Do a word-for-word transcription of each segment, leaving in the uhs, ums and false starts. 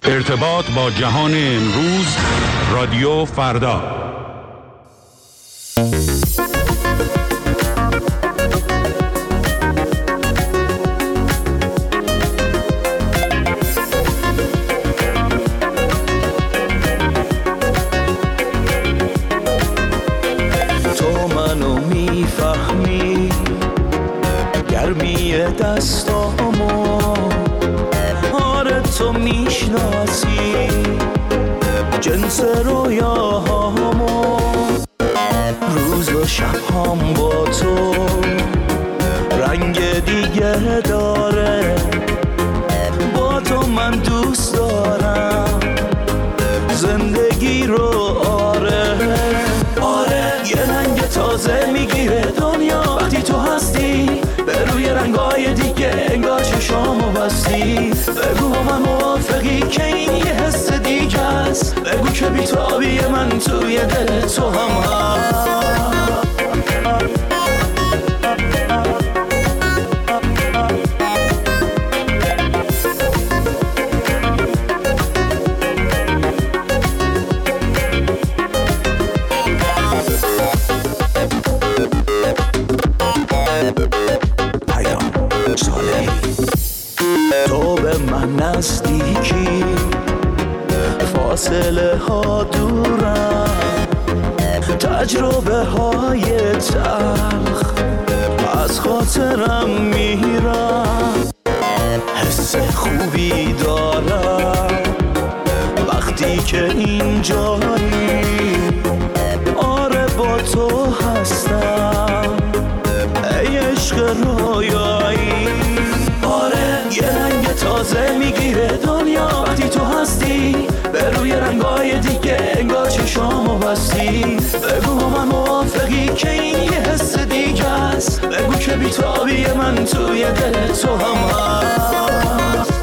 ارتباط با جهان امروز، رادیو فردا. تو منو میفهمی، گرمی دستامو، آره تو میشناسی جنس رویاهامو، روز و شبهام با تو رنگ دیگه داره، با تو من دوست دارم زندگی رو، آره آره یه رنگ تازه میگیره دنیا وقتی تو هستی، به روی رنگای دیگه انگار چشامو بستی. بگو با من موافقی که این یه حس دیگه است، بگو که بی‌تابی من توی دل تو هم هست. تو به من نزدیکی، فاصله ها دورم، تجربه های تلخ از خاطرم میرم، حس خوبی دارم وقتی که اینجایی، آره با تو هستم ای عشق رویایی، آره یه رنگ تازه میگیره دنیا وقتی تو هستی، به روی رنگای دیگه انگار چشامو بستی. بگو با من موافقی که این یه حس دیگه است، بگو که بی‌تابی من توی دل تو هم هست.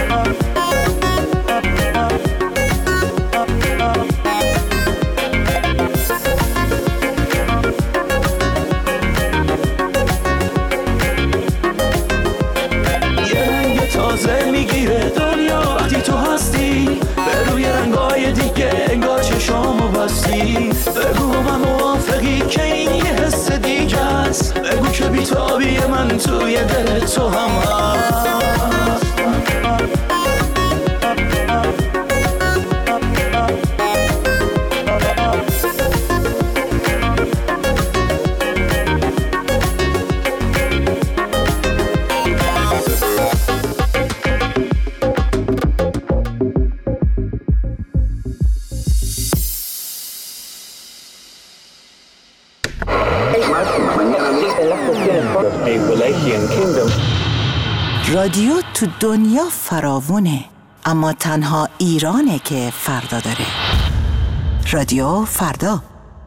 تازه میگیره دنیا وقتی تو هستی، به روی رنگای دیگه انگار چشامو بستی. بگو با من موافقی که این یه حس دیگه است، بگو که بی‌تابی من توی دل تو هم هست. رادیو تو دنیا فراوونه، اما تنها ایرانه که فردا داره. رادیو فردا.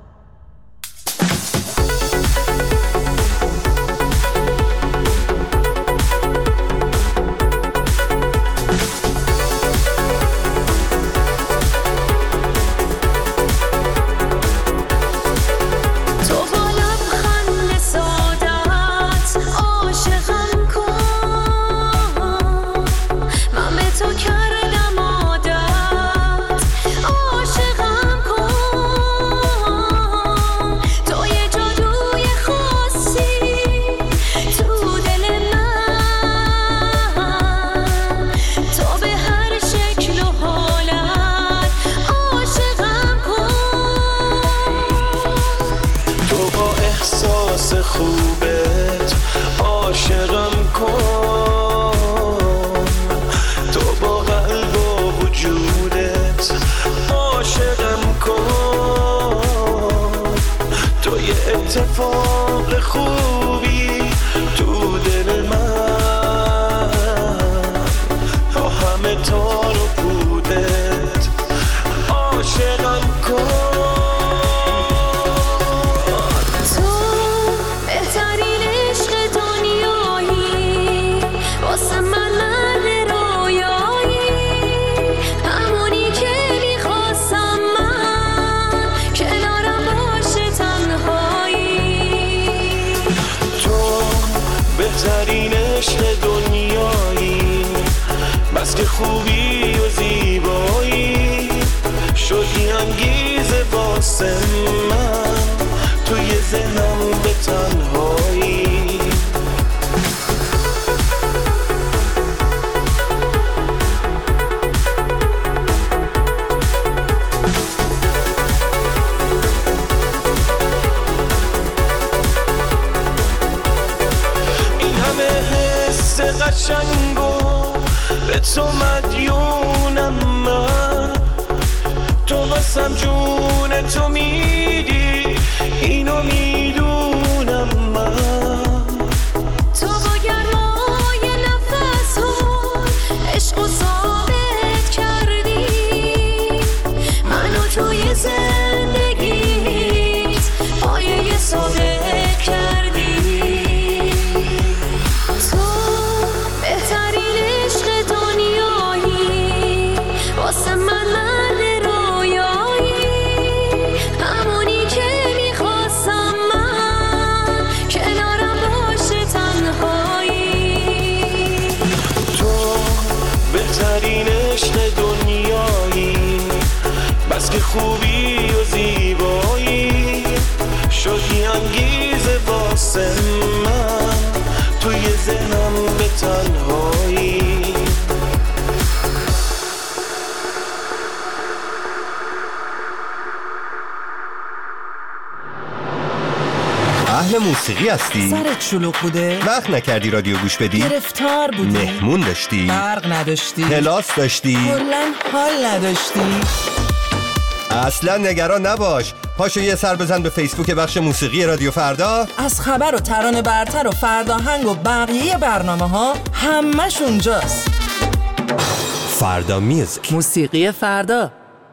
خوبت عاشقم کن، تو با قلب و وجودت عاشقم کن، تو یه اتفاق خوبی تو دل من، با همه تار و پودت عاشقم کن. بهترین عشق دنیایی، بس که خوبی و زیبایی، واسه من توی ذهنم به تنهایی. این همه حس قشنگو به تو مدیونم من، تو واسم جون تو میدی اینو میدونم من. تو با گرمای نفس‌ها عشق و ثابت کردی، منو توی زندگیت پایه ثابت کردی. تو بهترین عشق دنیایی واسه من مرد رویایی، همونی که میخواستم من کنارم باشه تنهایی. تو بهترین عشق دنیایی، بس که خوبی و زیبایی شدی انگیزه واسه من توی ذهنم به تنهایی. اهل موسیقی هستی؟ سرت شلوغ بوده؟ وقت نکردی رادیو گوش بدی؟ گرفتار بودی؟ مهمون داشتی؟ برق نداشتی؟ کلاس داشتی؟ کلاً حال نداشتی؟ اصلا نگران نباش، پاشو یه سر بزن به فیسبوک بخش موسیقی رادیو فردا. از خبر و ترانه برتر و فرداهنگ و بقیه برنامه ها همش اونجاست. فردا میوزیک، موسیقی فردا.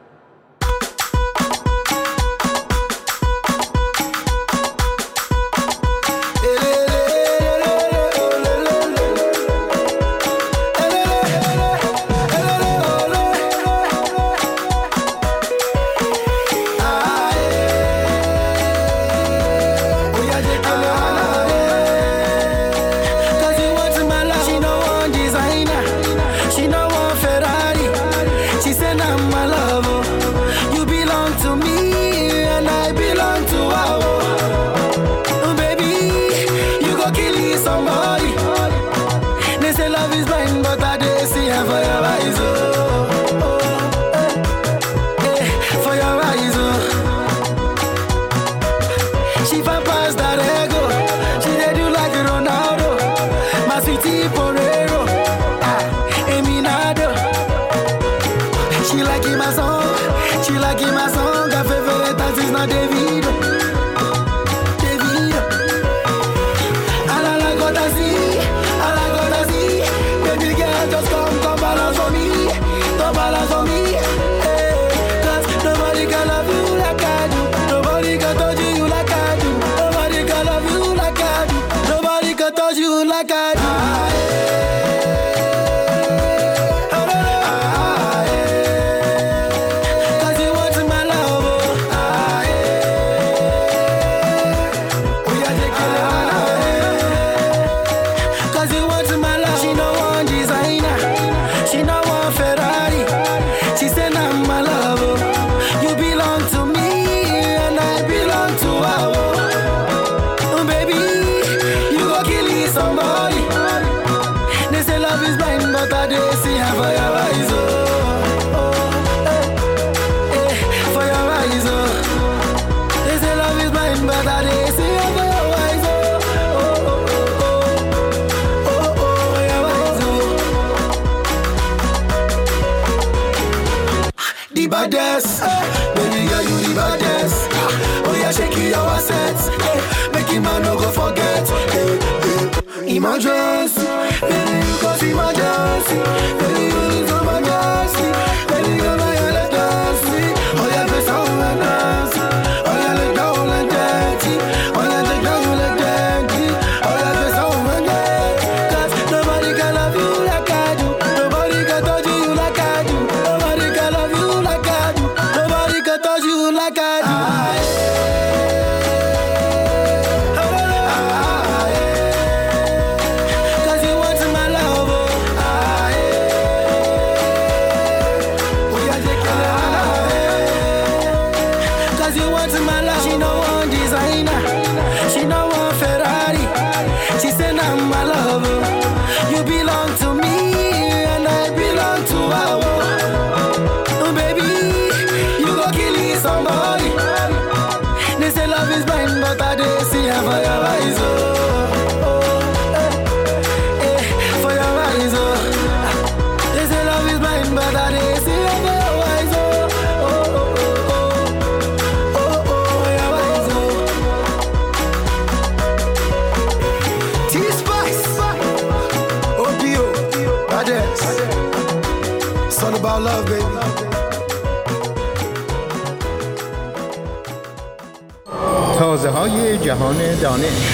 Emergency, baby, cause emergency, baby, you need some emergency, baby, you're my emergency. Oh yeah, be so emergency. Oh yeah, let go, let dirty. Oh yeah, let go, let dirty. Oh yeah, be so emergency. Cause nobody can love you like I do. Nobody can touch you like I do. Nobody can love you like I do. Nobody can touch you like I do. Ah, yeah. want my love, she no want designer. She no want Ferrari. She said I'm my lover. You belong to me and I belong to her. Oh baby, you go killing somebody. They say love is blind, but I didn't see her for your eyes. Oh, oh, eh, eh, for your eyes. Oh, they say love is blind, but I didn't see her for your eyes. Oh, oh, oh, oh, oh, oh, for your eyes. Oh, T-Spice, O P O, Badex. It's all about love, baby. تازه های جهان دانش.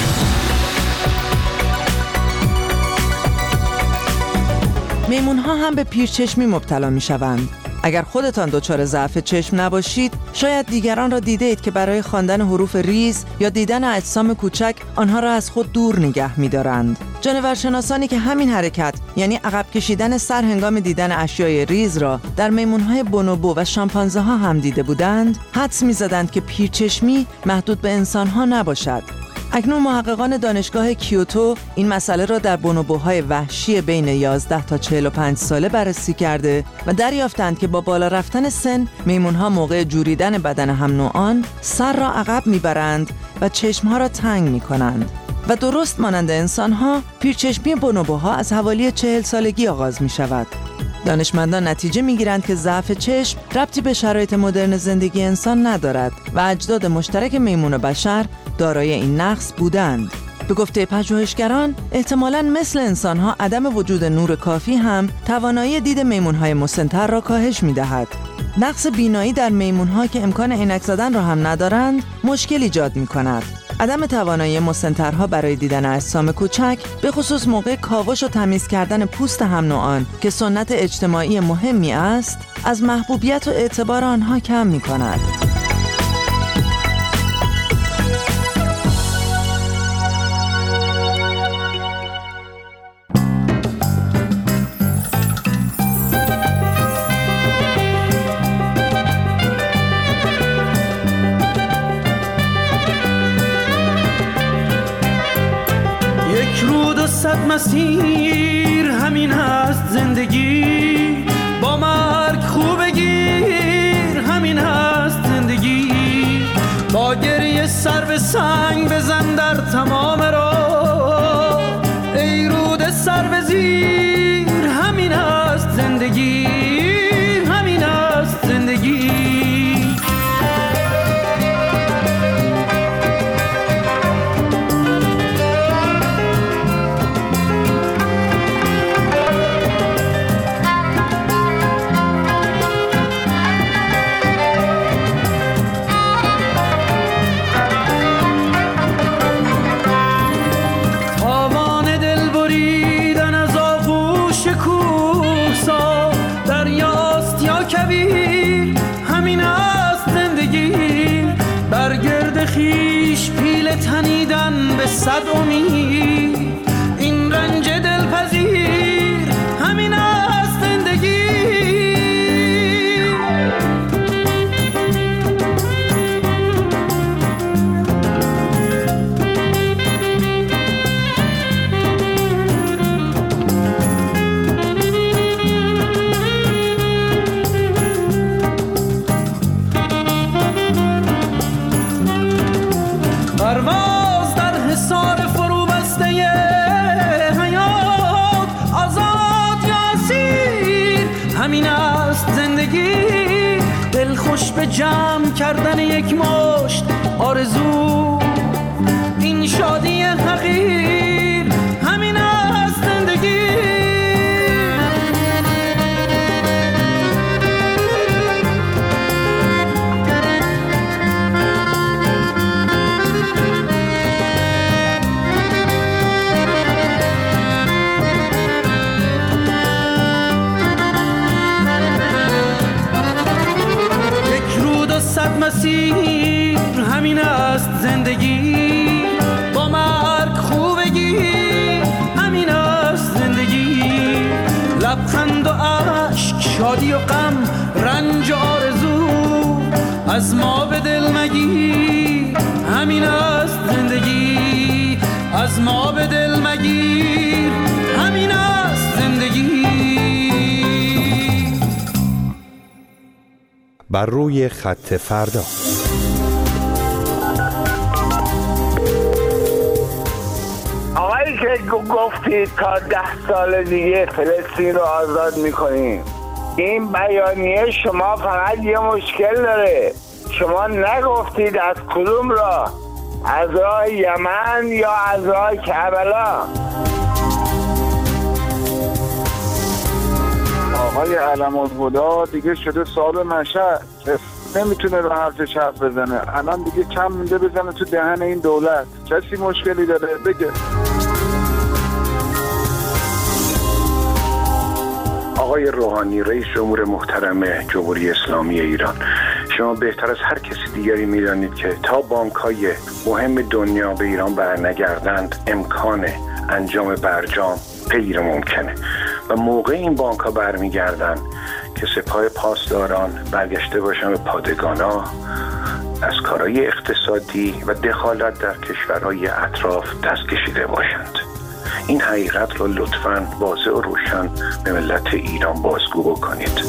میمون ها هم به پیرچشمی مبتلا می شوند. اگر خودتان دچار ضعف چشم نباشید، شاید دیگران را دیده اید که برای خواندن حروف ریز یا دیدن اجسام کوچک آنها را از خود دور نگه می دارند. جانورشناسانی که همین حرکت، یعنی عقب کشیدن سر هنگام دیدن اشیای ریز را در میمون‌های بونوبو و شامپانزه ها هم دیده بودند، حدس می‌زدند که پیرچشمی محدود به انسان‌ها نباشد. اکنون محققان دانشگاه کیوتو این مسئله را در بونوبوهای وحشی بین یازده تا چهل و پنج ساله بررسی کرده و دریافتند که با بالا رفتن سن، میمون‌ها موقع جوریدن بدن هم نوعان سر را عقب می‌برند و چشم‌ها را تنگ می‌کنند. و درست مانند انسان‌ها، پیرچشمی بونوبوها از حوالی چهل سالگی آغاز می شود. دانشمندان نتیجه می گیرند که ضعف چشم ربطی به شرایط مدرن زندگی انسان ندارد و اجداد مشترک میمون و بشر دارای این نقص بودند. به گفته پژوهشگران، احتمالاً مثل انسان‌ها عدم وجود نور کافی هم توانایی دید میمون‌های مسن‌تر را کاهش می‌دهد. نقص بینایی در میمون‌ها که امکان عینک زدن را هم ندارند، مشکل ایجاد می‌کند. عدم توانایی مسن‌ترها برای دیدن اجسام کوچک، به خصوص موقع کاوش و تمیز کردن پوست هم نوعان که سنت اجتماعی مهمی است، از محبوبیت و اعتبار آنها کم می‌کند. صد مسیر همین هست زندگی، با مرگ خوب گیر همین هست زندگی، با گریه سر به سنگ بزن در تمام راه، ای رود سر به زیر همین هست زندگی، همین هست زندگی. خیش پیل تنیدن به صد امید، این رنج دلپذیر همین است زندگی. پرواز در حصار فرو بسته حیات، آزاد یا اسیر همین است زندگی. دل خوش به جمع کردن یک مشت آرزو، این شادی حقیر همین است زندگی. صد مسیر همین است زندگی، با مرگ خوبگی همین است زندگی. لبخند و عشق، شادی و غم، رنج و آرزو، از ما به دل مگیر، همین است زندگی. از ما به دل مگیر، همین است زندگی. بر روی خط فردا. آقایی که گفتید تا ده سال دیگه فلسطین رو آزاد میکنیم، این بیانیه شما فقط یه مشکل داره. شما نگفتید از کدوم راه، از راه یمن یا از راه کربلا. آقای علم‌الهدی دیگه شده صاحب مشهد، نمیتونه رو حرفش حرف بزنه. الان دیگه کم مونده بزنه تو دهن این دولت. کسی مشکلی داره بگه. آقای روحانی، رئیس جمهور محترم جمهوری اسلامی ایران، شما بهتر از هر کسی دیگری میدانید که تا بانک‌های مهم دنیا به ایران برنگردند امکان انجام برجام غیر ممکنه و موقع این بانک‌ها برمیگردند که سپاه پاسداران برگشته باشن به پادگانا، از کارهای اقتصادی و دخالت در کشورهای اطراف دست کشیده باشند. این حقیقت را لطفاً واضح و روشن به ملت ایران بازگو بکنید.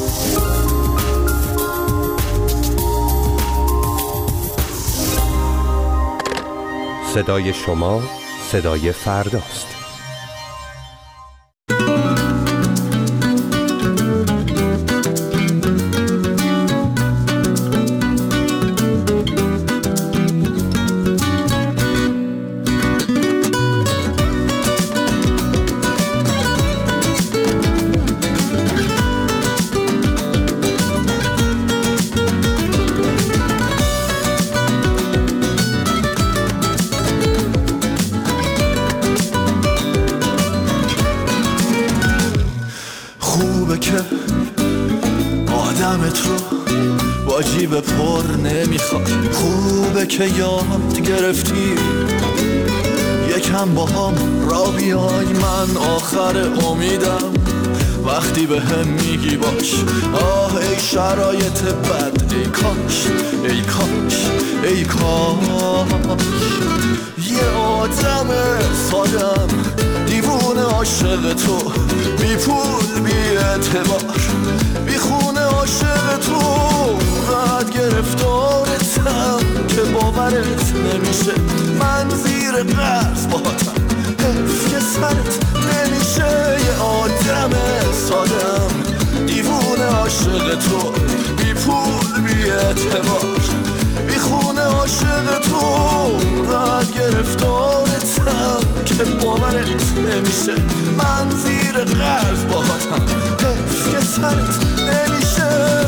صدای شما صدای فرداست. جیب پر نمیخواد. خوبه که یاد گرفتی یکم با هم را بیای. من آخر امیدم وقتی به هم میگی باش. آه ای شرایط بد، ای کاش ای کاش ای کاش یه آدم سادم دیوونه عاشق تو، بی پول بی اعتبار بی خونه عاشق تو. بعد گرفتارتم که باورت نمیشه. من زیر قرض باهاتم حیف که سرت نمیشه. یه آدم سادم دیوونه عاشق تو، بی پول بی اعتبار بی خونه عاشق تو. بعد گرفتارتم که باورت نمیشه. من زیر قرض باهاتم حیف که سرت نمیشه.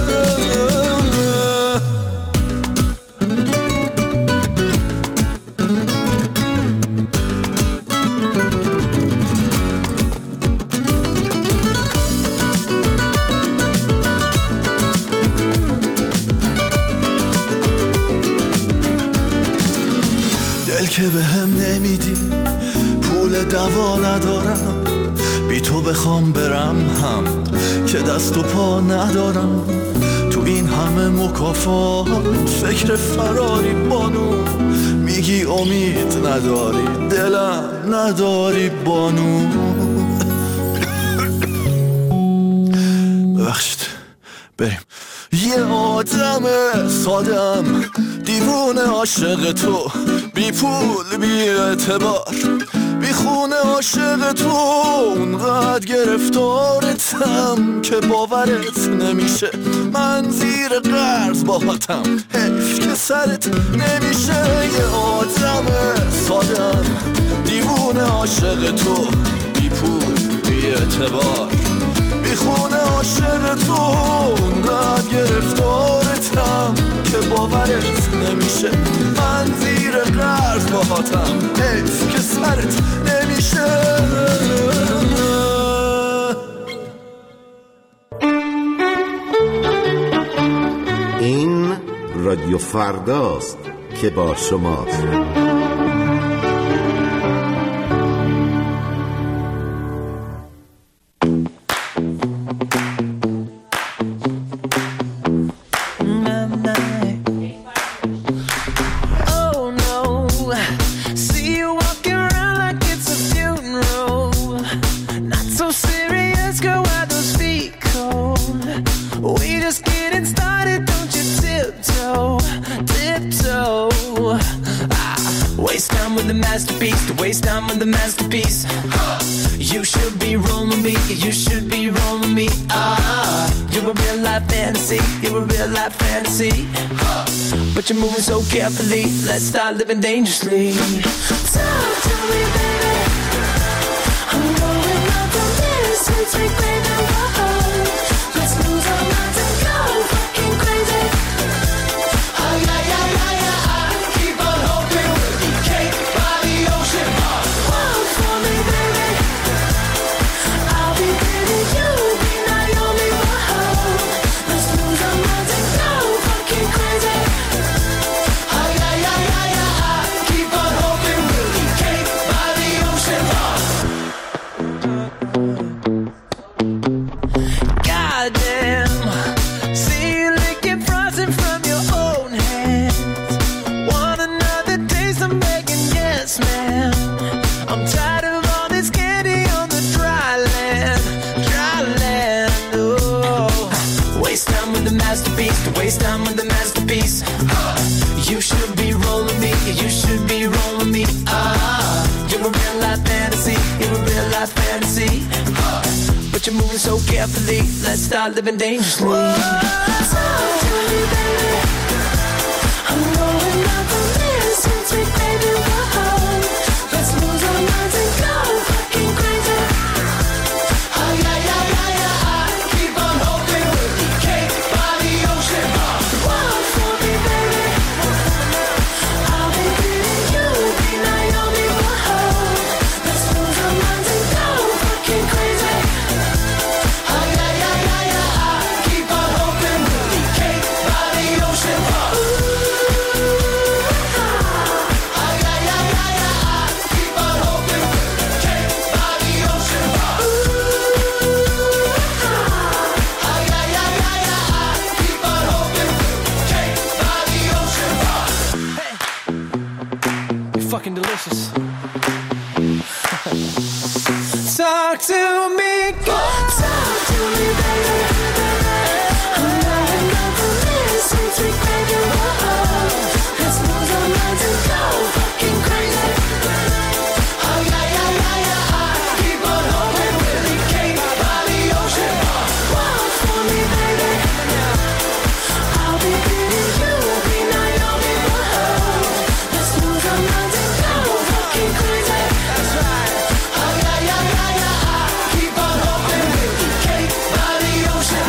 دل که به هم نمیدی، پول دوا ندارم. بی تو بخوام برم هم که دست و پا ندارم. تو این همه مکافات فکر فراری بانو. میگی امید نداری، دلم نداری بانو. ببخشید بریم. یه آدم سادم دیوونه عاشق تو، بی پول بی اعتبار بی خونه عاشق تو. اونقدر گرفتارتم که باورت نمیشه. من زیر قرض باهاتم حیف که سرت نمیشه. یه آدم سادم دیوونه عاشق تو، بی پول بی اعتبار بی خونه عاشق تو. اونقدر گرفتارتم که باورت نمیشه. من زیر قرض باهاتم حیف که سرت نمیشه. این رادیو فرداست که با شماست. waste time with the masterpiece. You should be rolling me, you should be rolling me. Ah, you're a real life fantasy, you're a real life fantasy. But you're moving so carefully, let's start living dangerously. Talk to me, baby. I'm going up on this, we take baby, whoa. Let's lose our minds and go fucking crazy. Oh yeah, yeah, yeah, yeah. Keep on hoping we'll be cake by the ocean. Walk for me, baby. I'll be pretty, you'll be Naomi, whoa. Let's lose our minds and go fucking crazy. Oh yeah, yeah, yeah, yeah. Keep on hoping we'll be cake by the ocean. Goddamn, see you licking frosting from your own hands. Want another taste? I'm begging, yes, ma'am. I'm tired of all this candy on the dry land, dry land. Oh, waste time with the masterpiece, to waste time with the masterpiece. You should be rolling me, you should be rolling me. Ah, you're a real life fantasy, you're a real life fantasy. But you're moving so carefully, let's start living dangerously. Talk to me, baby. I'm going up on this, you take baby, whoa. Let's lose our minds and go fucking crazy. Oh yeah, yeah, yeah, yeah. Keep on hoping we'll be cake by the ocean. Walk for me, baby. I'll be pretty, you'll be Naomi, whoa. Let's lose our minds and go fucking crazy. Oh yeah, yeah, yeah, yeah. Keep on hoping we'll be cake by the ocean. Oh yeah, yeah, yeah, yeah. Keep on hoping we'll be cake by the ocean. Oh yeah, yeah, yeah, yeah. Keep on hoping we'll be cake by the ocean. Hey, you're fucking delicious. Talk to me, God. Talk to me, baby. I'm going up on this, you take baby, whoa. Let's lose our minds and go fucking crazy. Oh yeah, yeah, yeah, yeah. Keep on hoping we'll be cake by the ocean. Walk for me, baby. I'll be pretty, you'll be Naomi, whoa. Let's lose our minds and go fucking crazy. That's right. Oh yeah, yeah, yeah, yeah. Keep on hoping we'll be cake by the ocean.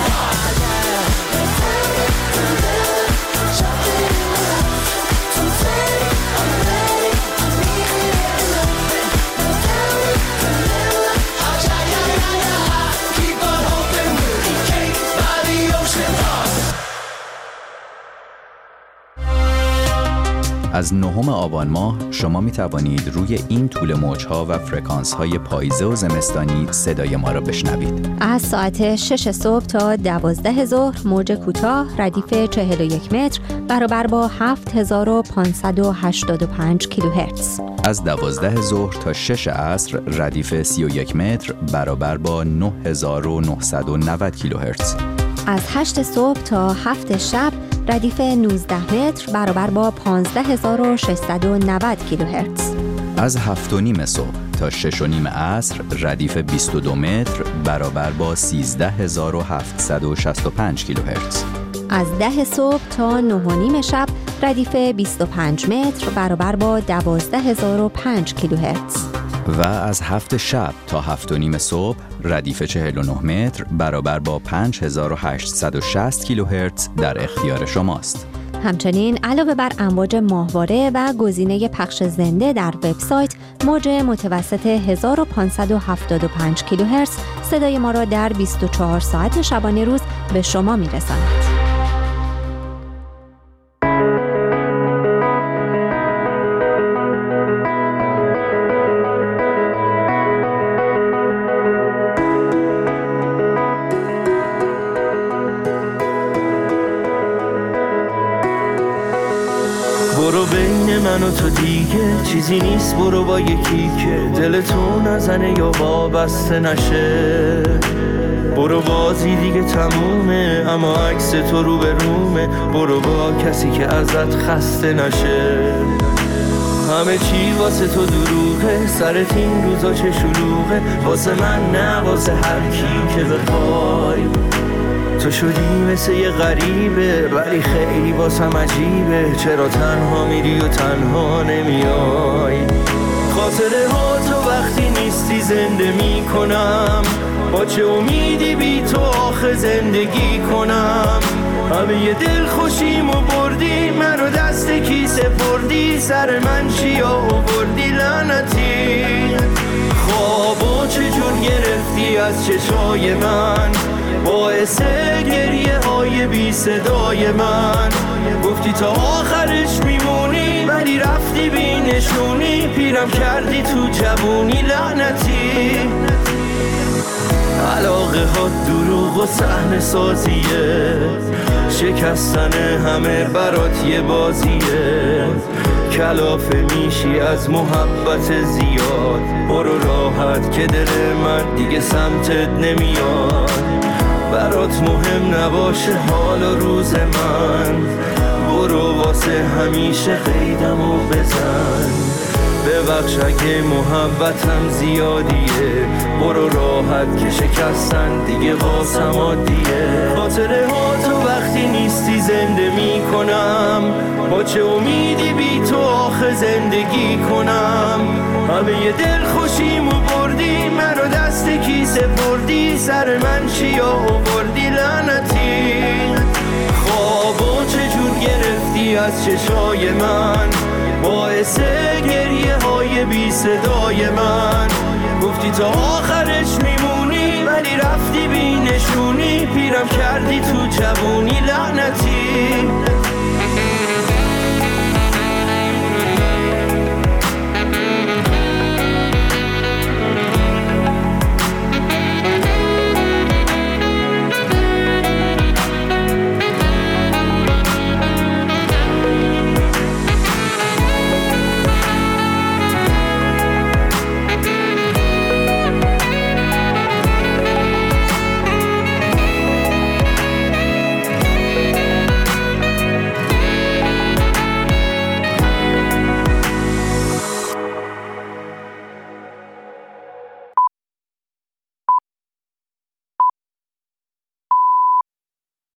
از نهم آبان ماه شما می توانید روی این طول موج‌ها و فرکانس‌های پاییزه و زمستانی صدای ما را بشنوید. از ساعت شش صبح تا دوازده ظهر موج کوتاه ردیف چهل و یک متر برابر با هفت هزار و پانصد و هشتاد و پنج کیلوهرتز. از دوازده ظهر تا شش عصر ردیف سی و یک متر برابر با نه هزار و نهصد و نود کیلوهرتز. از هشت صبح تا هفت شب ردیف نوزده متر برابر با پانزده هزار و ششصد و نود کیلوهرتز. از هفت و نیم صبح تا شش و نیم عصر ردیف بیست و دو متر برابر با سیزده هزار و هفتصد و شصت و پنج کیلوهرتز. از ده صبح تا نه و نیم شب ردیف بیست و پنج متر برابر با دوازده هزار و پنج کیلوهرتز. و از هفت شب تا هفت و نیم صبح ردیف چهل و نه متر برابر با پنج هزار و هشتصد و شصت کیلوهرتز در اختیار شماست. همچنین علاوه بر امواج ماهواره و گزینه پخش زنده در وبسایت، موج متوسط هزار و پانصد و هفتاد و پنج کیلوهرتز صدای ما را در بیست و چهار ساعت شبانه روز به شما می‌رساند. برو بین من و تو دیگه چیزی نیست، برو با یکی که دلتو نزنه یا وابسته نشه. برو بازی دیگه تمومه اما عکس تو رو به رومه. برو با کسی که ازت خسته نشه. همه چی واسه تو دروغه، سرت این روزا چه شلوغه، واسه من نه واسه هر کی که بخوای. تو شدی مثل یه غریبه ولی خیلی واسم عجیبه، چرا تنها میری و تنها نمیای. خاطره ها تو وقتی نیستی زنده میکنم، با چه امیدی بی تو آخه زندگی کنم. همه یه دل خوشیمو بردی، منو دست کی سپردی، سر من چی آوردی لعنتی. خوابو چجور گرفتی از چشای من، باعث گریه های بی صدای من. گفتی تا آخرش میمونی ولی رفتی بی نشونی، پیرم کردی تو جوونی لعنتی. علاقه ها دروغ و صحنه سازیه، شکستن همه برات یه بازیه. کلافه میشی از محبت زیاد، برو راحت که دل من دیگه سمتت نمیاد. برات مهم نباشه حال و روز من، برو واسه همیشه قیدمو بزن. ببخش اگه محبتم زیادیه، برو راحت که شکستن دیگه واسم عادیه. خاطره ها تو وقتی نیستی زنده میکنم، با چه امیدی بی تو آخه زندگی کنم. همه یه دل خوشیمو بردی، منو دست کی سپردی، سر من چی آوردی لعنتی. خوابو چجور گرفتی از چشای من، باعث گریه های بی صدای من. گفتی تا آخرش میمونی ولی رفتی بی نشونی، پیرم کردی تو جوونی لعنتی.